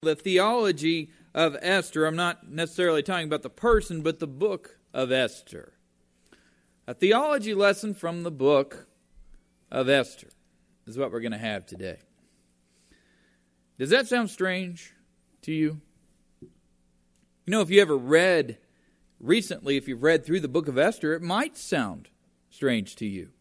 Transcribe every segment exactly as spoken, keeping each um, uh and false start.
The theology of Esther, I'm not necessarily talking about the person, but the book of Esther. A theology lesson from the book of Esther is what we're going to have today. Does that sound strange to you? You know, if you ever read recently, if you've read through the book of Esther, it might sound strange to you.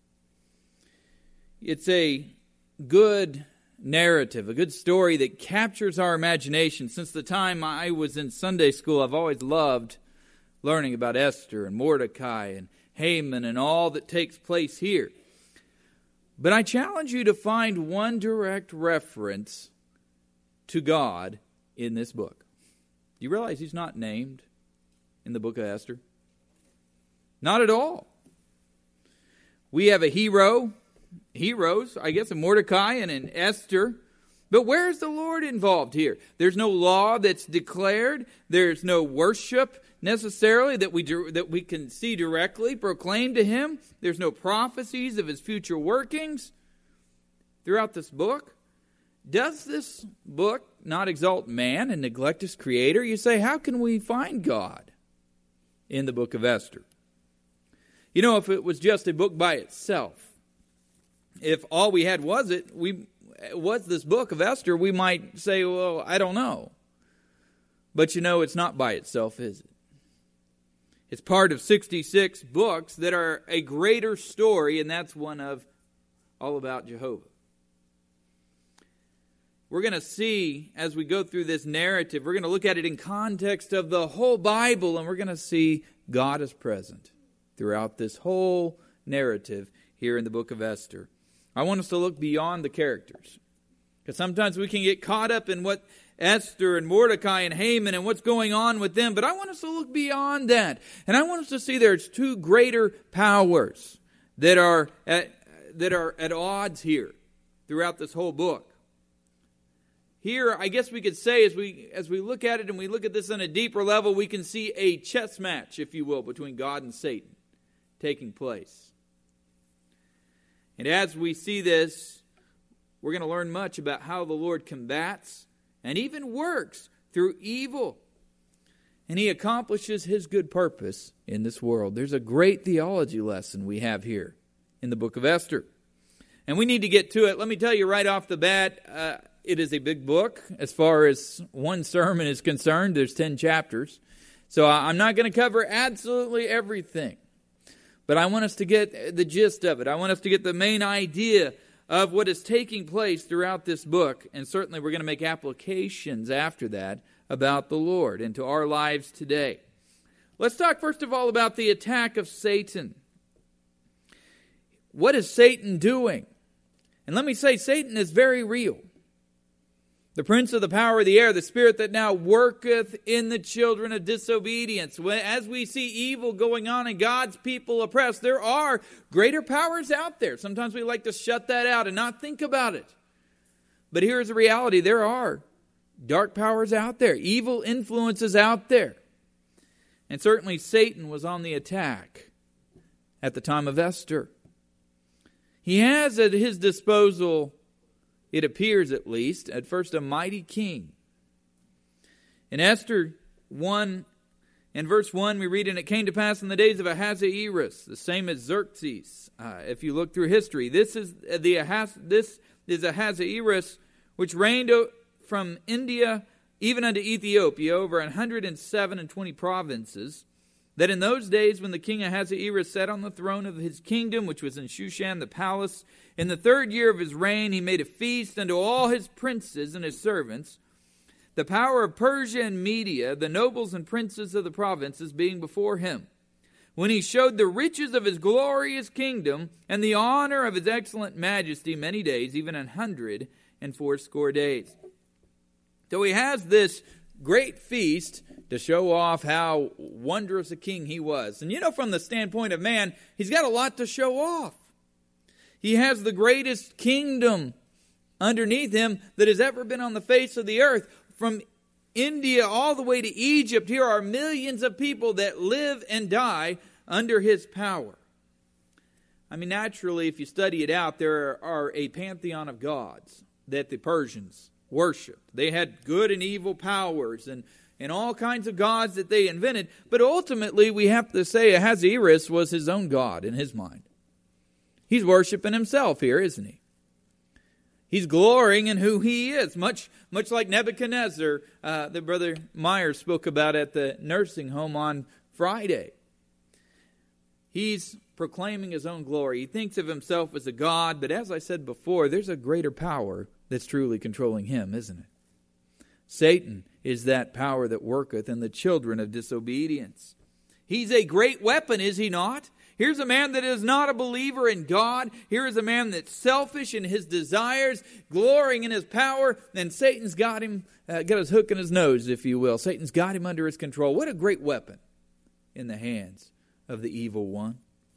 It's a good narrative, a good story that captures our imagination. Since the time I was in Sunday school, I've always loved learning about Esther and Mordecai and Haman and all that takes place here. But I challenge you to find one direct reference to God in this book. Do you realize he's not named in the book of Esther? Not at all. We have a hero, heroes, I guess, a Mordecai and an Esther. But where is the Lord involved here? There's no law that's declared. There's no worship necessarily that we that we can see directly proclaimed to him. There's no prophecies of his future workings throughout this book. Does this book not exalt man and neglect his creator? You say, how can we find God in the book of Esther? You know, if it was just a book by itself, if all we had was it, we was this book of Esther, we might say, well, I don't know. But you know, it's not by itself, is it? It's part of sixty-six books that are a greater story, and that's one of all about Jehovah. We're going to see, as we go through this narrative, we're going to look at it in context of the whole Bible, and we're going to see God is present throughout this whole narrative here in the book of Esther. I want us to look beyond the characters, because sometimes we can get caught up in what Esther and Mordecai and Haman and what's going on with them, but I want us to look beyond that. And I want us to see there's two greater powers that are at, that are at odds here throughout this whole book. Here, I guess we could say, as we as we look at it and we look at this on a deeper level, we can see a chess match, if you will, between God and Satan taking place. And as we see this, we're going to learn much about how the Lord combats and even works through evil. And he accomplishes his good purpose in this world. There's a great theology lesson we have here in the book of Esther. And we need to get to it. Let me tell you right off the bat, uh, it is a big book as far as one sermon is concerned. There's ten chapters. So I'm not going to cover absolutely everything. But I want us to get the gist of it. I want us to get the main idea of what is taking place throughout this book. And certainly we're going to make applications after that about the Lord into our lives today. Let's talk first of all about the attack of Satan. What is Satan doing? And let me say, Satan is very real. The prince of the power of the air, the spirit that now worketh in the children of disobedience. As we see evil going on and God's people oppressed, there are greater powers out there. Sometimes we like to shut that out and not think about it. But here's the reality. There are dark powers out there, evil influences out there. And certainly Satan was on the attack at the time of Esther. He has at his disposal, it appears at least, at first a mighty king. In Esther one, in verse one, we read, and it came to pass in the days of Ahasuerus, the same as Xerxes. Uh, if you look through history, this is the Ahaz, this is Ahasuerus, which reigned from India even unto Ethiopia over a hundred and seven and twenty provinces. That in those days when the king Ahasuerus sat on the throne of his kingdom, which was in Shushan the palace, in the third year of his reign, he made a feast unto all his princes and his servants, the power of Persia and Media, the nobles and princes of the provinces being before him, when he showed the riches of his glorious kingdom and the honor of his excellent majesty many days, even an hundred and fourscore days. So he has this great feast to show off how wondrous a king he was. And you know, from the standpoint of man, he's got a lot to show off. He has the greatest kingdom underneath him that has ever been on the face of the earth. From India all the way to Egypt, here are millions of people that live and die under his power. I mean, naturally, if you study it out, there are a pantheon of gods that the Persians worshipped. They had good and evil powers and, and all kinds of gods that they invented. But ultimately, we have to say Ahasuerus was his own god in his mind. He's worshiping himself here, isn't he? He's glorying in who he is, much much like Nebuchadnezzar uh, that Brother Myers spoke about at the nursing home on Friday. He's proclaiming his own glory. He thinks of himself as a god, but as I said before, there's a greater power that's truly controlling him, isn't it? Satan is that power that worketh in the children of disobedience. He's a great weapon, is he not? Here's a man that is not a believer in God. Here is a man that's selfish in his desires, glorying in his power, and Satan's got him, uh, got his hook in his nose, if you will. Satan's got him under his control. What a great weapon in the hands of the evil one.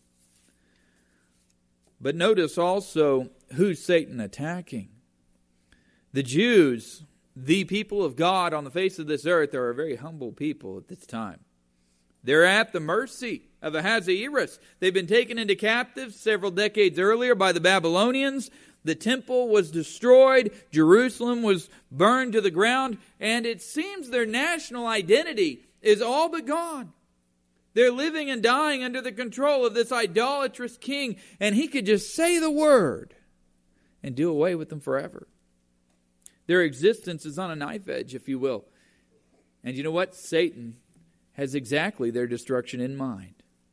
But notice also who's Satan attacking. The Jews, the people of God on the face of this earth, are a very humble people at this time. They're at the mercy of Ahasuerus. They've been taken into captive several decades earlier by the Babylonians. The temple was destroyed. Jerusalem was burned to the ground. And it seems their national identity is all but gone. They're living and dying under the control of this idolatrous king. And he could just say the word and do away with them forever. Their existence is on a knife edge, if you will. And you know what? Satan has exactly their destruction in mind.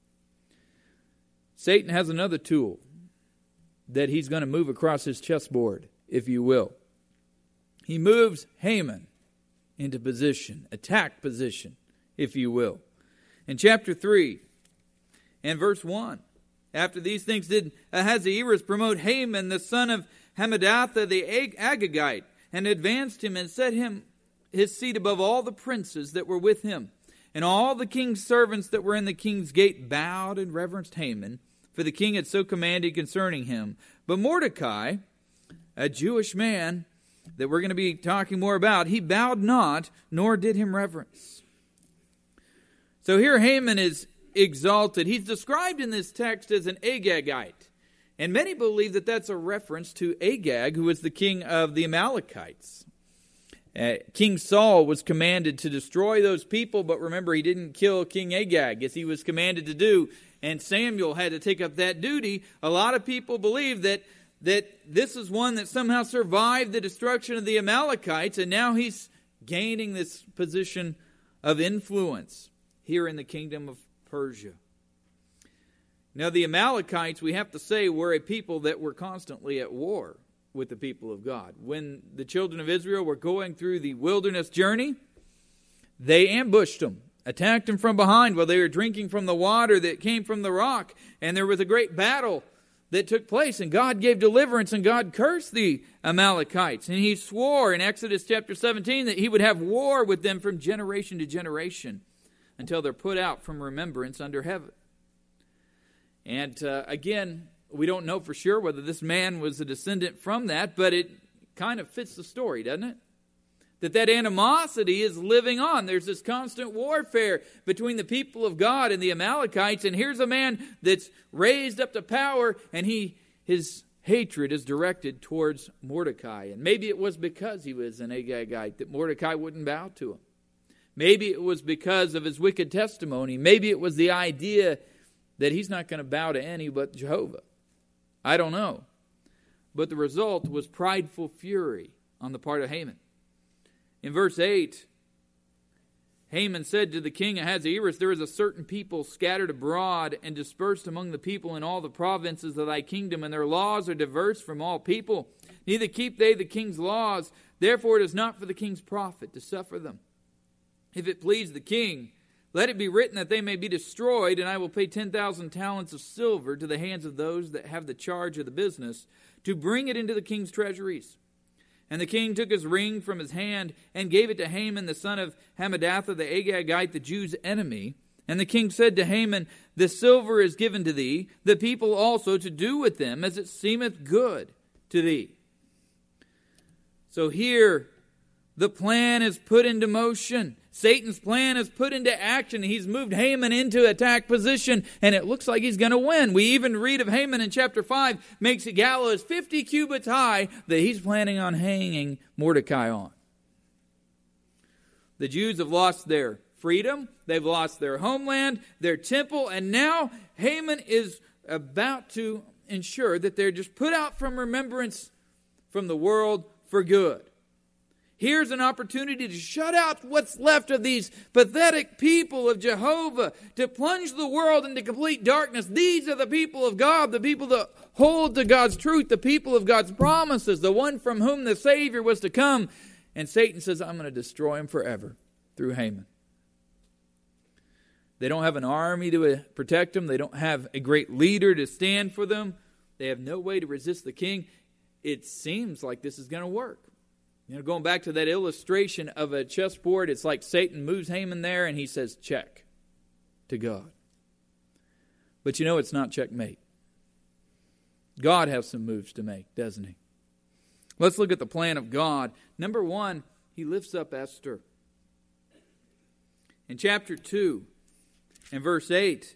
Satan has another tool that he's going to move across his chessboard, if you will. He moves Haman into position, attack position, if you will. In chapter three and verse one, after these things did Ahasuerus promote Haman, the son of Hammedatha the Agagite, and advanced him and set him his seat above all the princes that were with him. And all the king's servants that were in the king's gate bowed and reverenced Haman, for the king had so commanded concerning him. But Mordecai, a Jewish man that we're going to be talking more about, he bowed not, nor did him reverence. So here Haman is exalted. He's described in this text as an Agagite. And many believe that that's a reference to Agag, who was the king of the Amalekites. Uh, King Saul was commanded to destroy those people, but remember, he didn't kill King Agag as he was commanded to do, and Samuel had to take up that duty. A lot of people believe that, that this is one that somehow survived the destruction of the Amalekites, and now he's gaining this position of influence here in the kingdom of Persia. Now, the Amalekites, we have to say, were a people that were constantly at war with the people of God. When the children of Israel were going through the wilderness journey, they ambushed them, attacked them from behind while they were drinking from the water that came from the rock. And there was a great battle that took place, and God gave deliverance, and God cursed the Amalekites. And he swore in Exodus chapter seventeen that he would have war with them from generation to generation until they're put out from remembrance under heaven. And uh, again, we don't know for sure whether this man was a descendant from that, but it kind of fits the story, doesn't it? That that animosity is living on. There's this constant warfare between the people of God and the Amalekites, and here's a man that's raised up to power, and he his hatred is directed towards Mordecai. And maybe it was because he was an Agagite that Mordecai wouldn't bow to him. Maybe it was because of his wicked testimony. Maybe it was the idea that he's not going to bow to any but Jehovah. I don't know. But the result was prideful fury on the part of Haman. In verse eight, Haman said to the king Ahasuerus, "There is a certain people scattered abroad and dispersed among the people in all the provinces of thy kingdom, and their laws are diverse from all people. Neither keep they the king's laws. Therefore it is not for the king's profit to suffer them. If it please the king, let it be written that they may be destroyed, and I will pay ten thousand talents of silver to the hands of those that have the charge of the business, to bring it into the king's treasuries." And the king took his ring from his hand and gave it to Haman, the son of Hammedatha, the Agagite, the Jews' enemy. And the king said to Haman, "The silver is given to thee, the people also to do with them as it seemeth good to thee." So here, the plan is put into motion. Satan's plan is put into action. He's moved Haman into attack position, and it looks like he's going to win. We even read of Haman in chapter five, makes a gallows fifty cubits high that he's planning on hanging Mordecai on. The Jews have lost their freedom. They've lost their homeland, their temple, and now Haman is about to ensure that they're just put out from remembrance from the world for good. Here's an opportunity to shut out what's left of these pathetic people of Jehovah, to plunge the world into complete darkness. These are the people of God, the people that hold to God's truth, the people of God's promises, the one from whom the Savior was to come. And Satan says, I'm going to destroy him forever through Haman. They don't have an army to protect them. They don't have a great leader to stand for them. They have no way to resist the king. It seems like this is going to work. You know, going back to that illustration of a chessboard, it's like Satan moves Haman there and he says, check to God. But you know, it's not checkmate. God has some moves to make, doesn't he? Let's look at the plan of God. Number one, he lifts up Esther. In chapter two, in verse eight,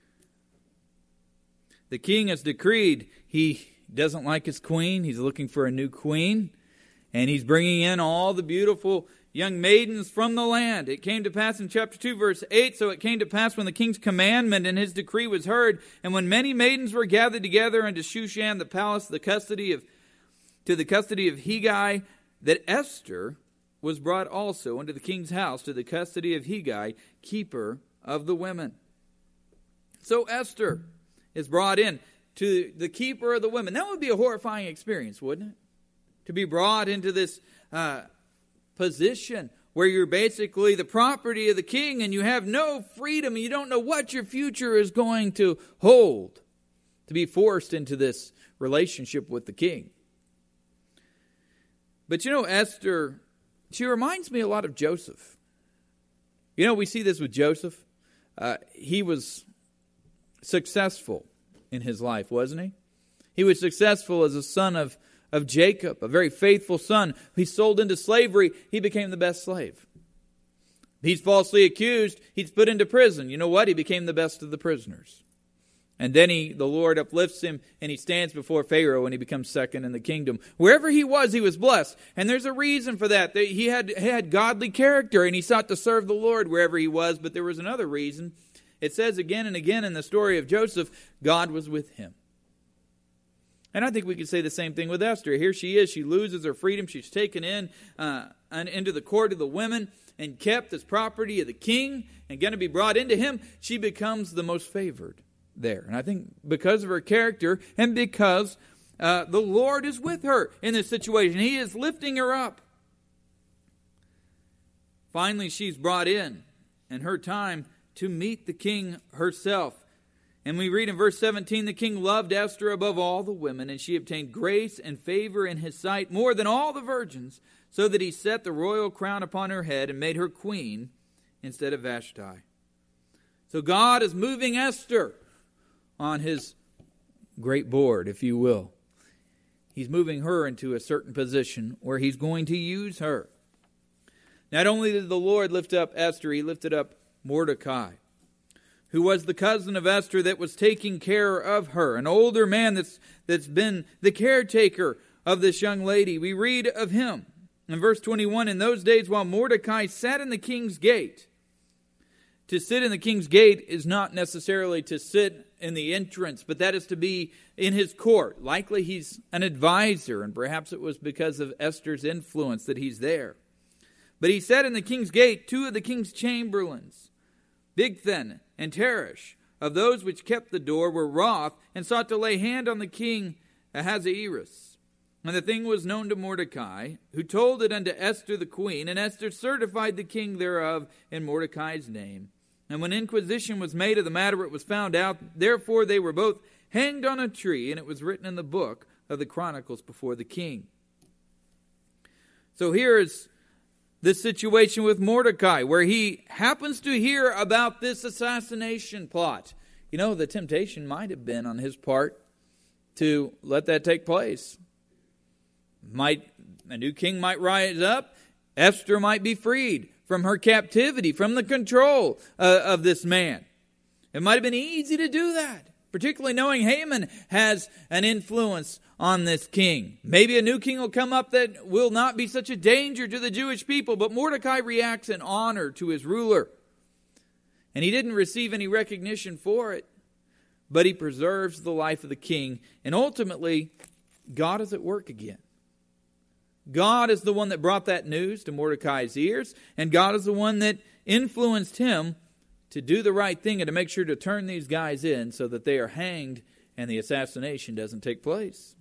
the king has decreed he doesn't like his queen. He's looking for a new queen. And he's bringing in all the beautiful young maidens from the land. It came to pass in chapter two, verse eight, so it came to pass when the king's commandment and his decree was heard, and when many maidens were gathered together unto Shushan the palace, the custody of to the custody of Hegai, that Esther was brought also into the king's house to the custody of Hegai, keeper of the women. So Esther is brought in to the keeper of the women. That would be a horrifying experience, wouldn't it? To be brought into this uh, position where you're basically the property of the king and you have no freedom and you don't know what your future is going to hold. To be forced into this relationship with the king. But you know, Esther, she reminds me a lot of Joseph. You know, we see this with Joseph. Uh, he was successful in his life, wasn't he? He was successful as a son of of Jacob, a very faithful son. He's sold into slavery. He became the best slave. He's falsely accused. He's put into prison. You know what? He became the best of the prisoners. And then he, the Lord uplifts him and he stands before Pharaoh and he becomes second in the kingdom. Wherever he was, he was blessed. And there's a reason for that. He had, he had godly character and he sought to serve the Lord wherever he was. But there was another reason. It says again and again in the story of Joseph, God was with him. And I think we could say the same thing with Esther. Here she is. She loses her freedom. She's taken in uh, and into the court of the women and kept as property of the king and going to be brought into him. She becomes the most favored there. And I think because of her character and because uh, the Lord is with her in this situation. He is lifting her up. Finally, she's brought in and her time to meet the king herself. And we read in verse seventeen, the king loved Esther above all the women, and she obtained grace and favor in his sight more than all the virgins, so that he set the royal crown upon her head and made her queen instead of Vashti. So God is moving Esther on his great board, if you will. He's moving her into a certain position where he's going to use her. Not only did the Lord lift up Esther, he lifted up Mordecai, who was the cousin of Esther that was taking care of her, an older man that's that's been the caretaker of this young lady. We read of him in verse twenty-one, in those days while Mordecai sat in the king's gate. To sit in the king's gate is not necessarily to sit in the entrance, but that is to be in his court. Likely he's an advisor, and perhaps it was because of Esther's influence that he's there. But he sat in the king's gate, two of the king's chamberlains, Bigthan and Teresh, of those which kept the door, were wroth, and sought to lay hand on the king Ahasuerus. And the thing was known to Mordecai, who told it unto Esther the queen, and Esther certified the king thereof in Mordecai's name. And when inquisition was made of the matter, it was found out. Therefore they were both hanged on a tree, and it was written in the book of the Chronicles before the king. So here is this situation with Mordecai, where he happens to hear about this assassination plot. You know, the temptation might have been on his part to let that take place. Might a new king might rise up. Esther might be freed from her captivity, from the control uh, of this man. It might have been easy to do that, particularly knowing Haman has an influence on this king. Maybe a new king will come up that will not be such a danger to the Jewish people, but Mordecai reacts in honor to his ruler. And he didn't receive any recognition for it, but he preserves the life of the king. And ultimately, God is at work again. God is the one that brought that news to Mordecai's ears, and God is the one that influenced him to do the right thing and to make sure to turn these guys in so that they are hanged and the assassination doesn't take place.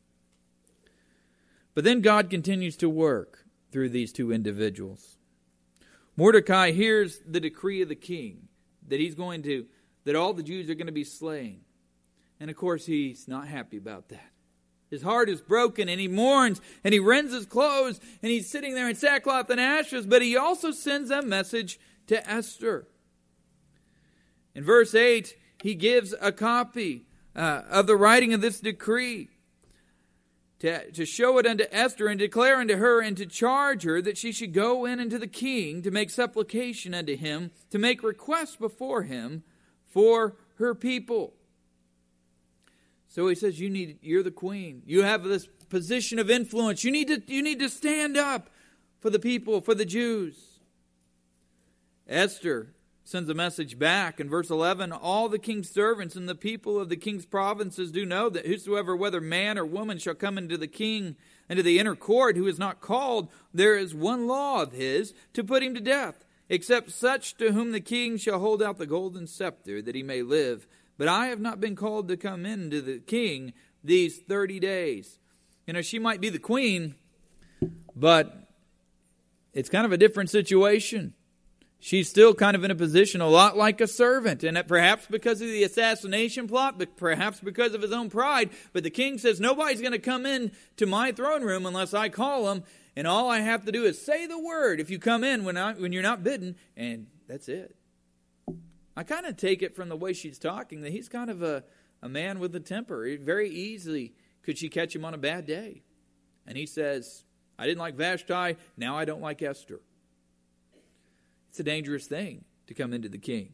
But then God continues to work through these two individuals. Mordecai hears the decree of the king that he's going to, that all the Jews are going to be slain. And of course, he's not happy about that. His heart is broken and he mourns and he rends his clothes and he's sitting there in sackcloth and ashes, but he also sends a message to Esther. In verse eight, he gives a copy uh, of the writing of this decree to, to show it unto Esther and declare unto her and to charge her that she should go in unto the king to make supplication unto him, to make request before him for her people. So he says, you need, you're the queen. You have this position of influence. You need to, you need to stand up for the people, for the Jews. Esther sends a message back in verse eleven. All the king's servants and the people of the king's provinces do know that whosoever, whether man or woman, shall come into the king, into the inner court, who is not called, there is one law of his, to put him to death, except such to whom the king shall hold out the golden scepter, that he may live. But I have not been called to come in to the king these thirty days. You know, she might be the queen, but it's kind of a different situation. She's still kind of in a position a lot like a servant. And that perhaps because of the assassination plot, but perhaps because of his own pride. But the king says, nobody's going to come in to my throne room unless I call them. And all I have to do is say the word if you come in when, I, when you're not bidden. And that's it. I kind of take it from the way she's talking that he's kind of a, a man with a temper. Very easily could she catch him on a bad day. And he says, I didn't like Vashti, now I don't like Esther. It's a dangerous thing to come into the king.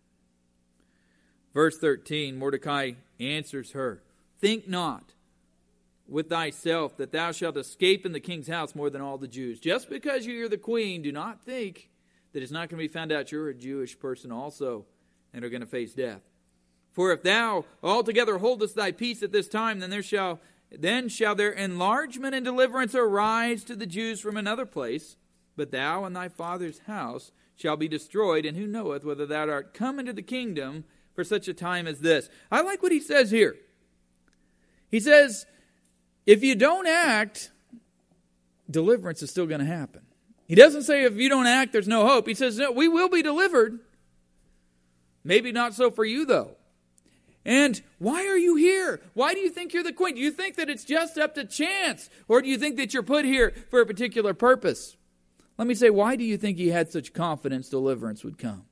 Verse thirteen, Mordecai answers her, think not with thyself that thou shalt escape in the king's house more than all the Jews. Just because you're the queen, do not think that it's not going to be found out you're a Jewish person also and are going to face death. For if thou altogether holdest thy peace at this time, then there shall then shall their enlargement and deliverance arise to the Jews from another place, but thou and thy father's house shall be destroyed, and who knoweth whether thou art come into the kingdom for such a time as this. I like what he says here. He says, if you don't act, deliverance is still going to happen. He doesn't say if you don't act, there's no hope. He says, no, we will be delivered. Maybe not so for you, though. And why are you here? Why do you think you're the queen? Do you think that it's just up to chance? Or do you think that you're put here for a particular purpose? Let me say, why do you think he had such confidence deliverance would come?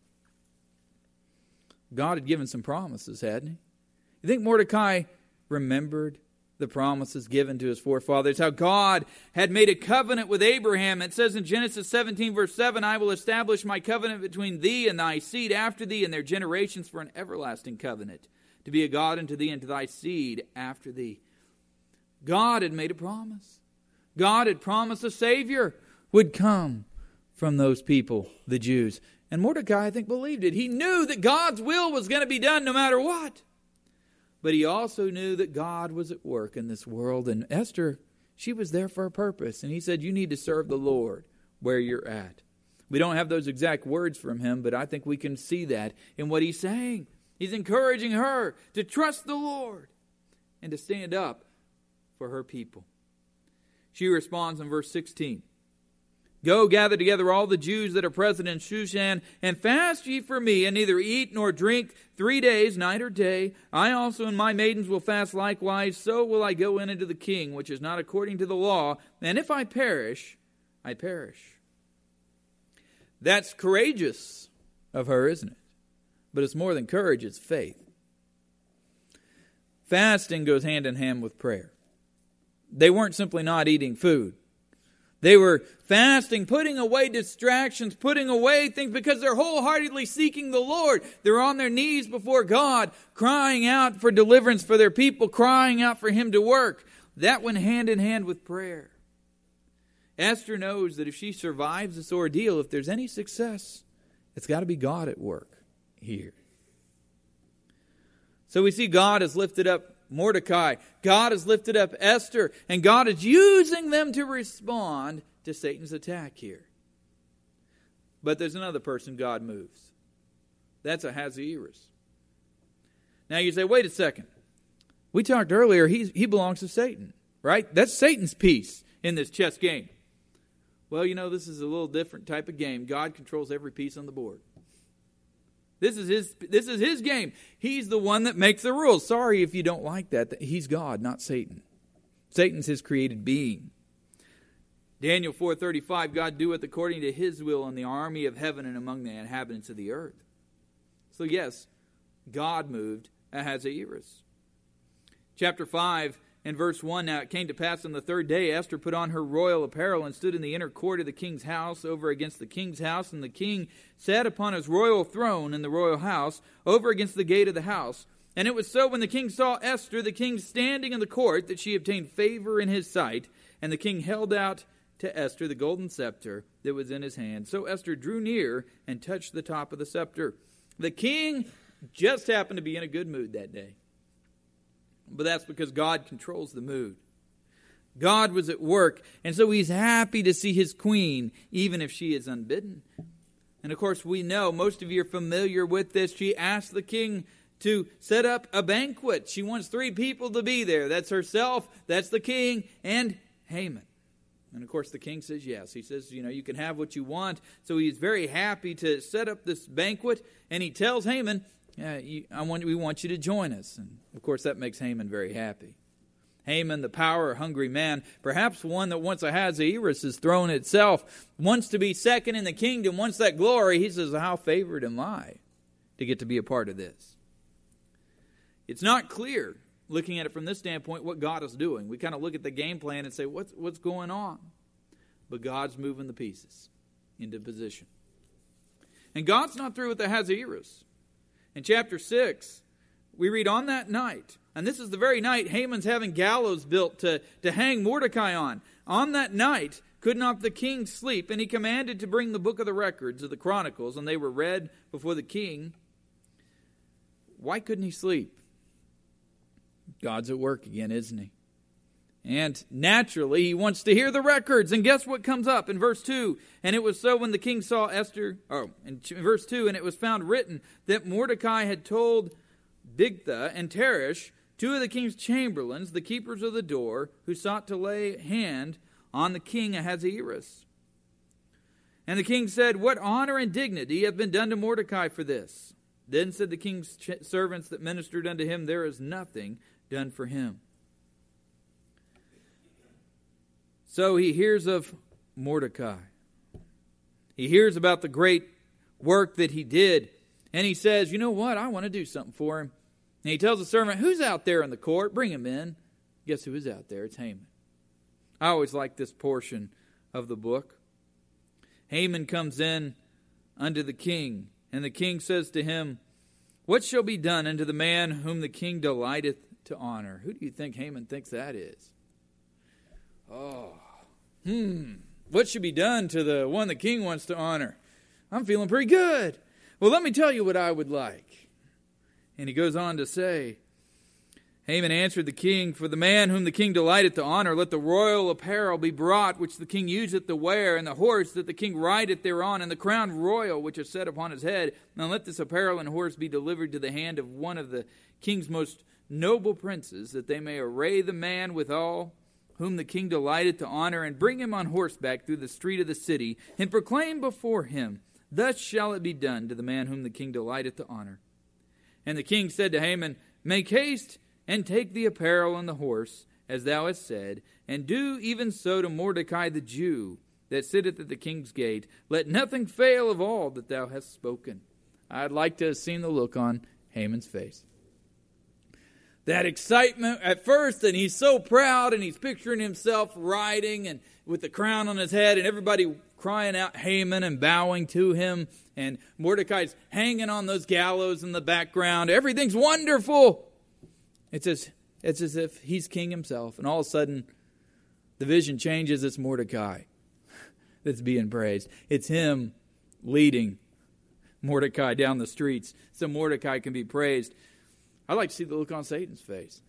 God had given some promises, hadn't he? You think Mordecai remembered the promises given to his forefathers? How God had made a covenant with Abraham. It says in Genesis seventeen verse seven, I will establish my covenant between thee and thy seed after thee and their generations for an everlasting covenant, to be a God unto thee and to thy seed after thee. God had made a promise. God had promised a Savior would come from those people, the Jews. And Mordecai, I think, believed it. He knew that God's will was going to be done no matter what. But he also knew that God was at work in this world. And Esther, she was there for a purpose. And he said, you need to serve the Lord where you're at. We don't have those exact words from him, but I think we can see that in what he's saying. He's encouraging her to trust the Lord and to stand up for her people. She responds in verse sixteen. Go, gather together all the Jews that are present in Shushan, and fast ye for me, and neither eat nor drink three days, night or day. I also and my maidens will fast likewise. So will I go in unto the king, which is not according to the law. And if I perish, I perish. That's courageous of her, isn't it? But it's more than courage, it's faith. Fasting goes hand in hand with prayer. They weren't simply not eating food. They were fasting, putting away distractions, putting away things because they're wholeheartedly seeking the Lord. They're on their knees before God, crying out for deliverance for their people, crying out for Him to work. That went hand in hand with prayer. Esther knows that if she survives this ordeal, if there's any success, it's got to be God at work here. So we see God has lifted up Mordecai. God has lifted up Esther. And God is using them to respond to Satan's attack here. But there's another person God moves. That's Ahasuerus. Now you say, wait a second. We talked earlier, he's, he belongs to Satan, right? That's Satan's piece in this chess game. Well, you know, this is a little different type of game. God controls every piece on the board. This is his this is his game. He's the one that makes the rules. Sorry if you don't like that. He's God, not Satan. Satan's his created being. Daniel four thirty-five, God doeth according to His will in the army of heaven and among the inhabitants of the earth. So yes, God moved Ahasuerus. Chapter five and verse one, now it came to pass on the third day, Esther put on her royal apparel and stood in the inner court of the king's house over against the king's house. And the king sat upon his royal throne in the royal house over against the gate of the house. And it was so when the king saw Esther, the king standing in the court, that she obtained favor in his sight. And the king held out to Esther the golden scepter that was in his hand. So Esther drew near and touched the top of the scepter. The king just happened to be in a good mood that day. But that's because God controls the mood. God was at work, and so He's happy to see His queen, even if she is unbidden. And of course, we know, most of you are familiar with this. She asked the king to set up a banquet. She wants three people to be there. That's herself, that's the king, and Haman. And of course, the king says yes. He says, you know, you can have what you want. So he's very happy to set up this banquet, and he tells Haman, Yeah, you, I want, we want you to join us. And of course, that makes Haman very happy. Haman, the power-hungry man, perhaps one that once Ahasuerus' throne itself, wants to be second in the kingdom, wants that glory. He says, how favored am I to get to be a part of this? It's not clear, looking at it from this standpoint, what God is doing. We kind of look at the game plan and say, what's, what's going on? But God's moving the pieces into position. And God's not through with Ahasuerus. In chapter six, we read, on that night, and this is the very night Haman's having gallows built to, to hang Mordecai on. On that night could not the king sleep, and he commanded to bring the book of the records of the Chronicles, and they were read before the king. Why couldn't he sleep? God's at work again, isn't he? And naturally, he wants to hear the records. And guess what comes up in verse two? And it was so when the king saw Esther, oh, in verse two, and it was found written that Mordecai had told Bigtha and Teresh, two of the king's chamberlains, the keepers of the door, who sought to lay hand on the king Ahasuerus. And the king said, what honor and dignity have been done to Mordecai for this? Then said the king's ch- servants that ministered unto him, there is nothing done for him. So he hears of Mordecai. He hears about the great work that he did. And he says, you know what? I want to do something for him. And he tells the servant, who's out there in the court? Bring him in. Guess who is out there? It's Haman. I always like this portion of the book. Haman comes in unto the king. And the king says to him, what shall be done unto the man whom the king delighteth to honor? Who do you think Haman thinks that is? Oh, hmm. What should be done to the one the king wants to honor? I'm feeling pretty good. Well, let me tell you what I would like. And he goes on to say, Haman answered the king, for the man whom the king delighteth to honor, let the royal apparel be brought, which the king useth to wear, and the horse that the king rideth thereon, and the crown royal which is set upon his head. And let this apparel and horse be delivered to the hand of one of the king's most noble princes, that they may array the man withal, whom the king delighteth to honor, and bring him on horseback through the street of the city, and proclaim before him, thus shall it be done to the man whom the king delighteth to honor. And the king said to Haman, make haste, and take the apparel and the horse, as thou hast said, and do even so to Mordecai the Jew, that sitteth at the king's gate. Let nothing fail of all that thou hast spoken. I'd like to have seen the look on Haman's face. that excitement at first, and he's so proud, and he's picturing himself riding and with the crown on his head, and everybody crying out Haman and bowing to him, and Mordecai's hanging on those gallows in the background. Everything's wonderful. It's as, it's as if he's king himself, and all of a sudden, the vision changes. It's Mordecai that's being praised. It's him leading Mordecai down the streets so Mordecai can be praised. I'd like to see the look on Satan's face.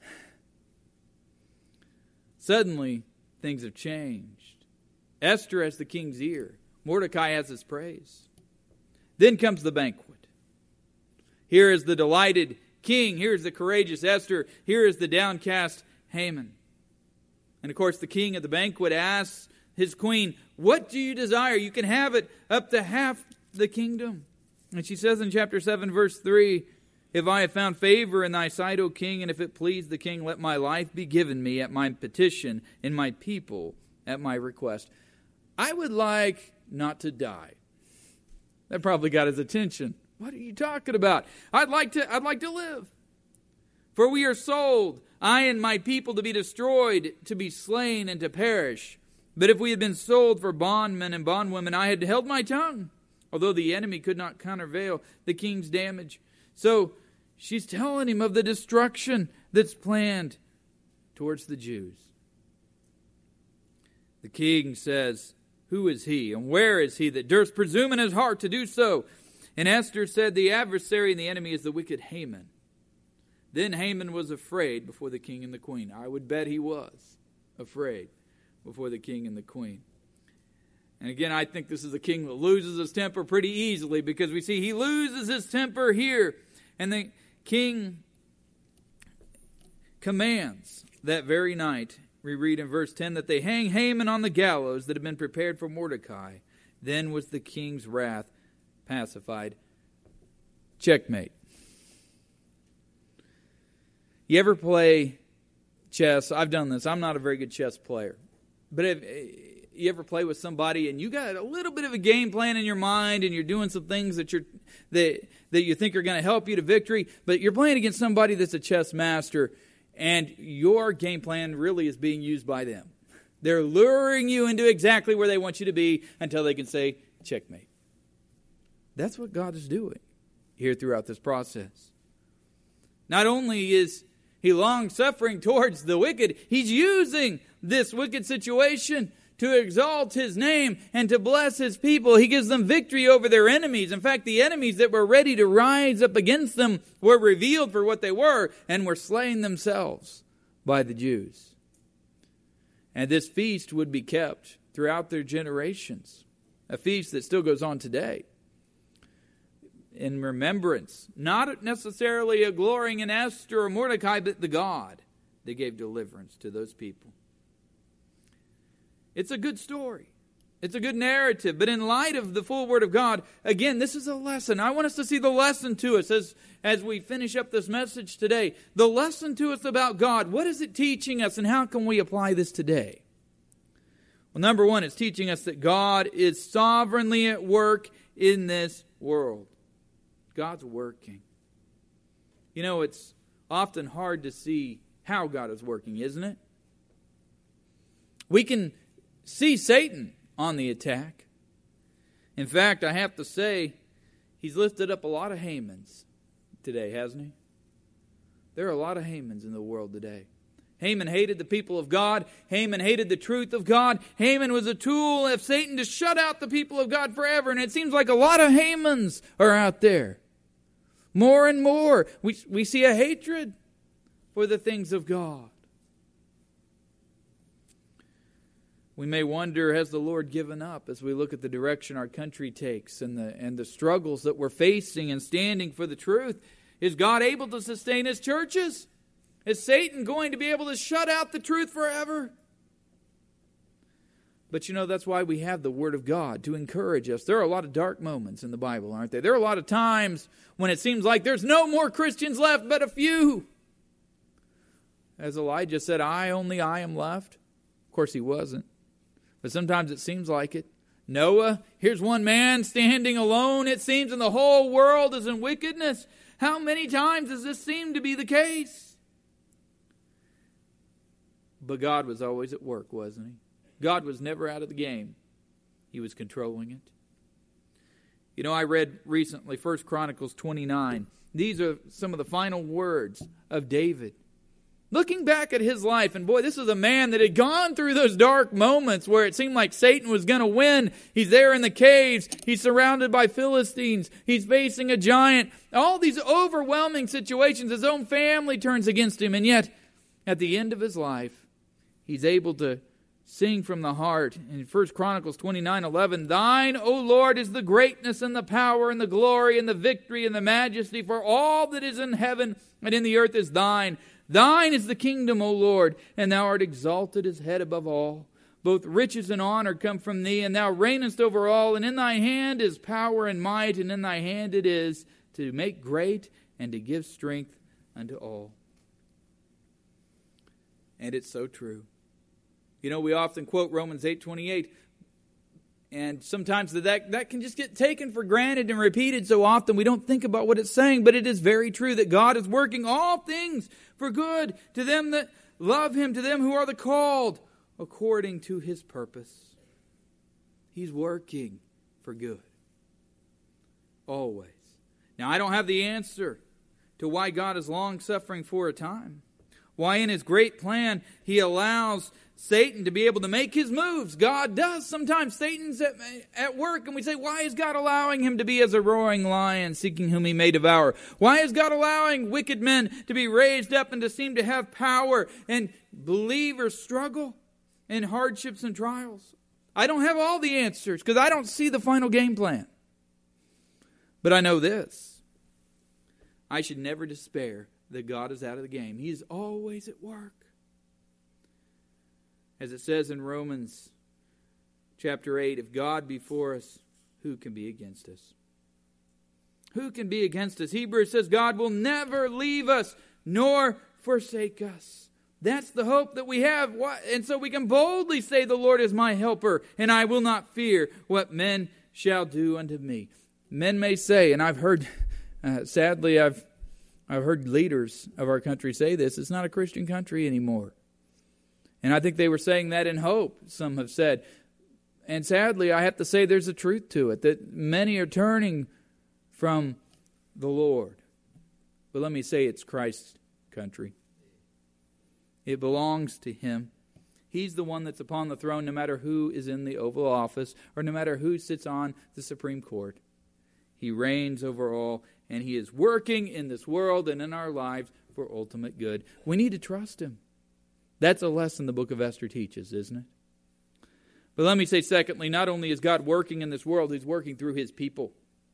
Suddenly, things have changed. Esther has the king's ear. Mordecai has his praise. Then comes the banquet. Here is the delighted king. Here is the courageous Esther. Here is the downcast Haman. And of course, the king at the banquet asks his queen, "What do you desire? You can have it up to half the kingdom." And she says in chapter seven, verse three, "If I have found favor in thy sight, O king, and if it please the king, let my life be given me at my petition, and my people at my request." I would like not to die. That probably got his attention. What are you talking about? I'd like to, I'd like to live. For we are sold, I and my people, to be destroyed, to be slain, and to perish. But if we had been sold for bondmen and bondwomen, I had held my tongue, although the enemy could not countervail the king's damage. So she's telling him of the destruction that's planned towards the Jews. The king says, "Who is he, and where is he that durst presume in his heart to do so?" And Esther said, "The adversary and the enemy is the wicked Haman." Then Haman was afraid before the king and the queen. I would bet he was afraid before the king and the queen. And again, I think this is a king that loses his temper pretty easily, because we see he loses his temper here. And the king commands that very night, we read in verse ten, that they hang Haman on the gallows that had been prepared for Mordecai. Then was the king's wrath pacified. Checkmate. You ever play chess? I've done this. I'm not a very good chess player. But if you ever play with somebody and you got a little bit of a game plan in your mind, and you're doing some things that you're that that you think are going to help you to victory, but you're playing against somebody that's a chess master, and your game plan really is being used by them. They're luring you into exactly where they want you to be until they can say, checkmate. That's what God is doing here throughout this process. Not only is He long-suffering towards the wicked, He's using this wicked situation to exalt His name and to bless His people. He gives them victory over their enemies. In fact, the enemies that were ready to rise up against them were revealed for what they were and were slain themselves by the Jews. And this feast would be kept throughout their generations, a feast that still goes on today. In remembrance, not necessarily a glorying in Esther or Mordecai, but the God that gave deliverance to those people. It's a good story. It's a good narrative. But in light of the full Word of God, again, this is a lesson. I want us to see the lesson to us as, as we finish up this message today. The lesson to us about God. What is it teaching us, and how can we apply this today? Well, number one, it's teaching us that God is sovereignly at work in this world. God's working. You know, it's often hard to see how God is working, isn't it? We can see Satan on the attack. In fact, I have to say, he's lifted up a lot of Hamans today, hasn't he? There are a lot of Hamans in the world today. Haman hated the people of God. Haman hated the truth of God. Haman was a tool of Satan to shut out the people of God forever. And it seems like a lot of Hamans are out there. More and more, we, we see a hatred for the things of God. We may wonder, has the Lord given up as we look at the direction our country takes and the, and the struggles that we're facing and standing for the truth? Is God able to sustain His churches? Is Satan going to be able to shut out the truth forever? But you know, that's why we have the Word of God to encourage us. There are a lot of dark moments in the Bible, aren't there? There are a lot of times when it seems like there's no more Christians left but a few. As Elijah said, I, only I am left. Of course he wasn't. But sometimes it seems like it. Noah, here's one man standing alone, it seems, and the whole world is in wickedness. How many times does this seem to be the case? But God was always at work, wasn't He? God was never out of the game. He was controlling it. You know, I read recently First Chronicles twenty-nine. These are some of the final words of David. Looking back at his life, and boy, this is a man that had gone through those dark moments where it seemed like Satan was going to win. He's there in the caves. He's surrounded by Philistines. He's facing a giant. All these overwhelming situations. His own family turns against him. And yet, at the end of his life, he's able to sing from the heart. In First Chronicles twenty-nine eleven, Thine, O Lord, is the greatness and the power and the glory and the victory and the majesty, for all that is in heaven and in the earth is Thine. Thine is the kingdom, O Lord, and Thou art exalted as head above all. Both riches and honor come from Thee, and Thou reignest over all, and in Thy hand is power and might, and in Thy hand it is to make great and to give strength unto all. And it's so true. You know, we often quote Romans eight twenty-eight, and sometimes that, that can just get taken for granted and repeated so often we don't think about what it's saying, but it is very true that God is working all things for good to them that love Him, to them who are the called according to His purpose. He's working for good. Always. Now, I don't have the answer to why God is long-suffering for a time. Why in His great plan He allows Satan to be able to make his moves. God does. Sometimes Satan's at, at work and we say, why is God allowing him to be as a roaring lion seeking whom He may devour? Why is God allowing wicked men to be raised up and to seem to have power and believers struggle in hardships and trials? I don't have all the answers because I don't see the final game plan. But I know this. I should never despair that God is out of the game. He is always at work. As it says in Romans chapter eight, if God be for us, who can be against us? Who can be against us? Hebrews says God will never leave us nor forsake us. That's the hope that we have. And so we can boldly say, the Lord is my helper, and I will not fear what men shall do unto me. Men may say, and I've heard, uh, sadly, I've I've heard leaders of our country say this, it's not a Christian country anymore. And I think they were saying that in hope, some have said. And sadly, I have to say there's a truth to it, that many are turning from the Lord. But let me say it's Christ's country. It belongs to Him. He's the one that's upon the throne no matter who is in the Oval Office or no matter who sits on the Supreme Court. He reigns over all, and He is working in this world and in our lives for ultimate good. We need to trust Him. That's a lesson the book of Esther teaches, isn't it? But let me say secondly, not only is God working in this world, He's working through His people.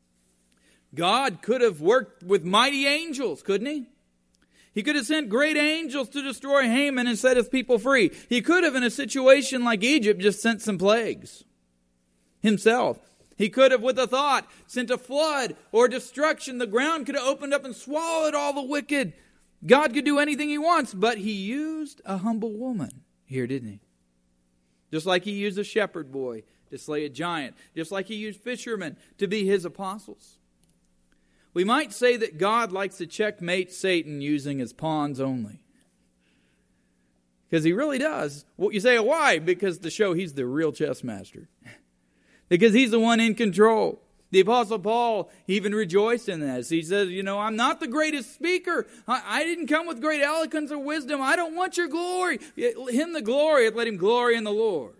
God could have worked with mighty angels, couldn't He? He could have sent great angels to destroy Haman and set His people free. He could have, in a situation like Egypt, just sent some plagues Himself. He could have, with a thought, sent a flood or destruction. The ground could have opened up and swallowed all the wicked. God could do anything He wants, but He used a humble woman here, didn't He? Just like He used a shepherd boy to slay a giant. Just like He used fishermen to be His apostles. We might say that God likes to checkmate Satan using his pawns only. Because He really does. Well, you say, why? Because to show He's the real chess master. Because He's the one in control. The Apostle Paul even rejoiced in this. He says, you know, I'm not the greatest speaker. I, I didn't come with great eloquence or wisdom. I don't want your glory. Him the glory, let him glory in the Lord.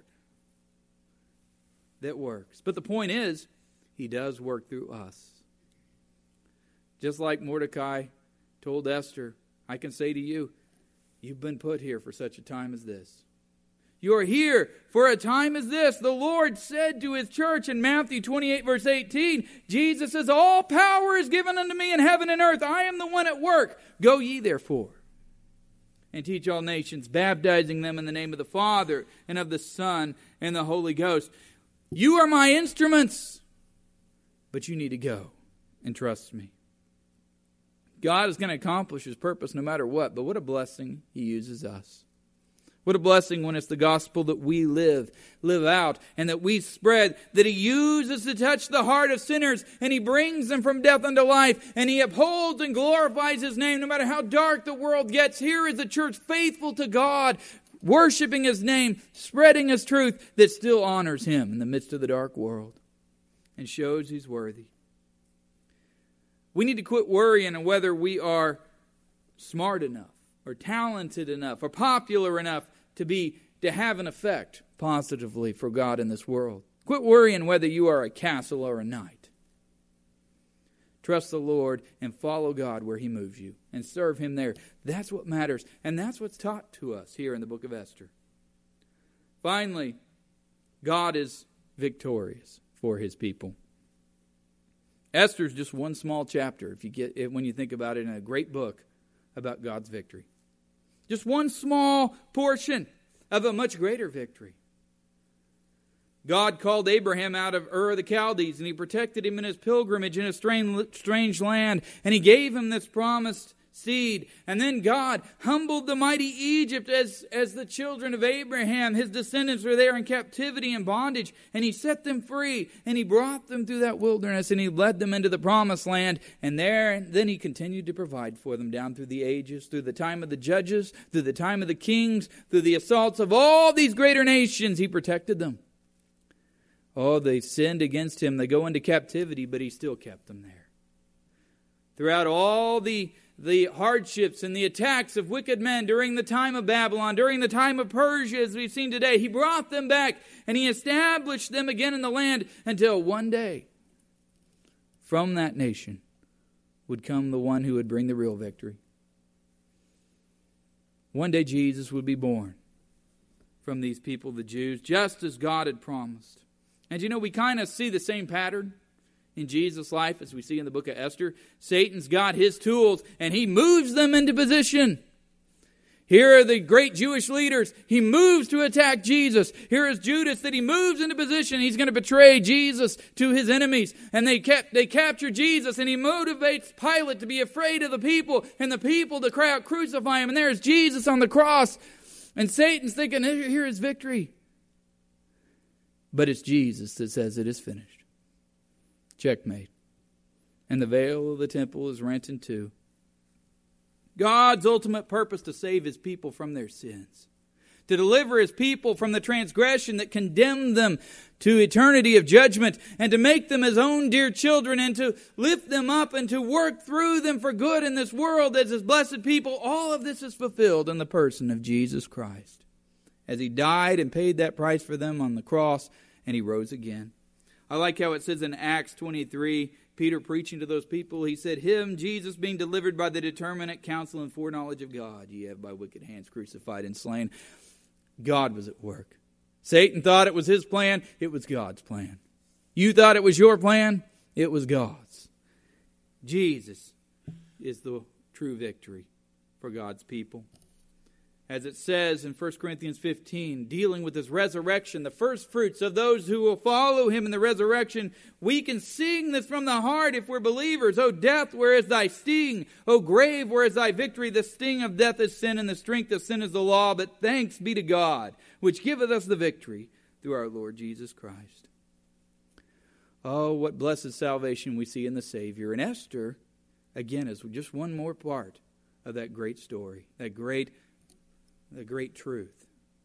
That works. But the point is, He does work through us. Just like Mordecai told Esther, I can say to you, you've been put here for such a time as this. You are here for a time as this. The Lord said to His church in Matthew twenty-eight, verse eighteen, Jesus says, all power is given unto me in heaven and earth. I am the one at work. Go ye therefore and teach all nations, baptizing them in the name of the Father and of the Son and the Holy Ghost. You are my instruments, but you need to go and trust me. God is going to accomplish His purpose no matter what, but what a blessing He uses us. What a blessing when it's the gospel that we live, live out, and that we spread, that He uses to touch the heart of sinners, and He brings them from death unto life, and He upholds and glorifies His name no matter how dark the world gets. Here is the church faithful to God, worshiping His name, spreading His truth that still honors Him in the midst of the dark world and shows He's worthy. We need to quit worrying on whether we are smart enough or talented enough or popular enough to be to have an effect positively for God in this world. Quit worrying whether you are a castle or a knight. Trust the Lord and follow God where He moves you and serve Him there. That's what matters. And that's what's taught to us here in the book of Esther. Finally, God is victorious for His people. Esther is just one small chapter, if you get when you think about it, in a great book about God's victory. Just one small portion of a much greater victory. God called Abraham out of Ur of the Chaldees, and He protected him in his pilgrimage in a strange, strange land, and He gave him this promised seed. And then God humbled the mighty Egypt as, as the children of Abraham, his descendants, were there in captivity and bondage, and He set them free, and He brought them through that wilderness, and He led them into the promised land, and there and then He continued to provide for them down through the ages, through the time of the judges, through the time of the kings, through the assaults of all these greater nations. He protected them. Oh, they sinned against Him. They go into captivity, but He still kept them there. Throughout all the, the hardships and the attacks of wicked men during the time of Babylon, during the time of Persia, as we've seen today, He brought them back and He established them again in the land until one day, from that nation would come the one who would bring the real victory. One day Jesus would be born from these people, the Jews, just as God had promised. And you know, we kind of see the same pattern in Jesus' life as we see in the book of Esther. Satan's got his tools and he moves them into position. Here are the great Jewish leaders. He moves to attack Jesus. Here is Judas that he moves into position. He's going to betray Jesus to his enemies. And they kept, they capture Jesus, and he motivates Pilate to be afraid of the people and the people to cry out, "Crucify Him." And there's Jesus on the cross. And Satan's thinking, here is victory. But it's Jesus that says it is finished. Checkmate. And the veil of the temple is rent in two. God's ultimate purpose to save His people from their sins. To deliver His people from the transgression that condemned them to eternity of judgment. And to make them His own dear children. And to lift them up and to work through them for good in this world as His blessed people. All of this is fulfilled in the person of Jesus Christ. As He died and paid that price for them on the cross. And He rose again. I like how it says in Acts twenty-three, Peter preaching to those people, he said, "Him, Jesus, being delivered by the determinate counsel and foreknowledge of God, ye have by wicked hands crucified and slain." God was at work. Satan thought it was his plan. It was God's plan. You thought it was your plan. It was God's. Jesus is the true victory for God's people. As it says in First Corinthians fifteen, dealing with His resurrection, the first fruits of those who will follow Him in the resurrection, we can sing this from the heart if we're believers. "O death, where is thy sting? O grave, where is thy victory? The sting of death is sin, and the strength of sin is the law. But thanks be to God, which giveth us the victory through our Lord Jesus Christ." Oh, what blessed salvation we see in the Savior. And Esther, again, is just one more part of that great story, that great The great truth.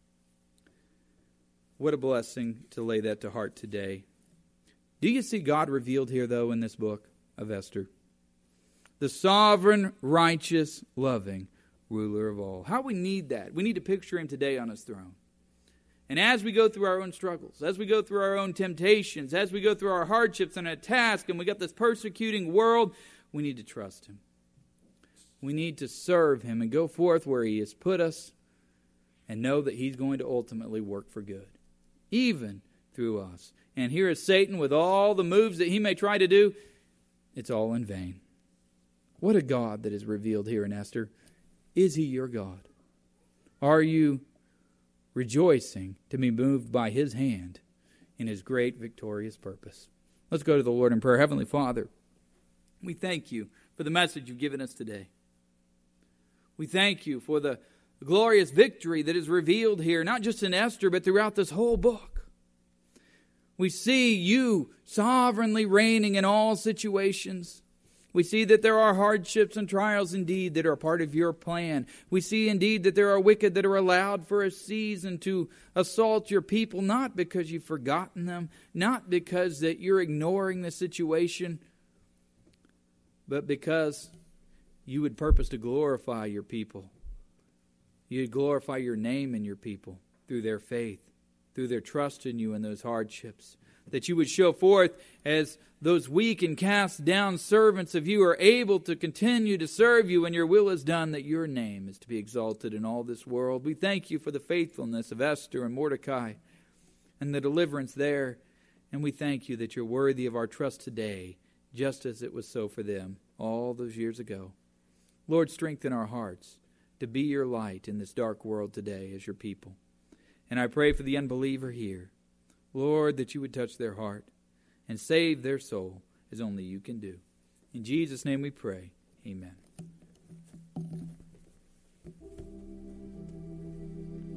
What a blessing to lay that to heart today. Do you see God revealed here, though, in this book of Esther? The sovereign, righteous, loving ruler of all. How we need that. We need to picture Him today on His throne. And as we go through our own struggles, as we go through our own temptations, as we go through our hardships and a task, and we got this persecuting world, we need to trust Him. We need to serve Him and go forth where He has put us, and know that He's going to ultimately work for good, even through us. And here is Satan with all the moves that he may try to do. It's all in vain. What a God that is revealed here in Esther. Is He your God? Are you rejoicing to be moved by His hand in His great victorious purpose? Let's go to the Lord in prayer. Heavenly Father, we thank You for the message You've given us today. We thank You for the The glorious victory that is revealed here, not just in Esther, but throughout this whole book. We see You sovereignly reigning in all situations. We see that there are hardships and trials indeed that are part of your plan. We see indeed that there are wicked that are allowed for a season to assault your people, not because you've forgotten them, not because that you're ignoring the situation, but because you would purpose to glorify your people. You'd glorify your name in your people through their faith, through their trust in you in those hardships. That you would show forth as those weak and cast down servants of you are able to continue to serve you when your will is done, that your name is to be exalted in all this world. We thank you for the faithfulness of Esther and Mordecai and the deliverance there. And we thank you that you're worthy of our trust today, just as it was so for them all those years ago. Lord, strengthen our hearts to be your light in this dark world today as your people. And I pray for the unbeliever here, Lord, that you would touch their heart and save their soul as only you can do. In Jesus' name we pray. Amen.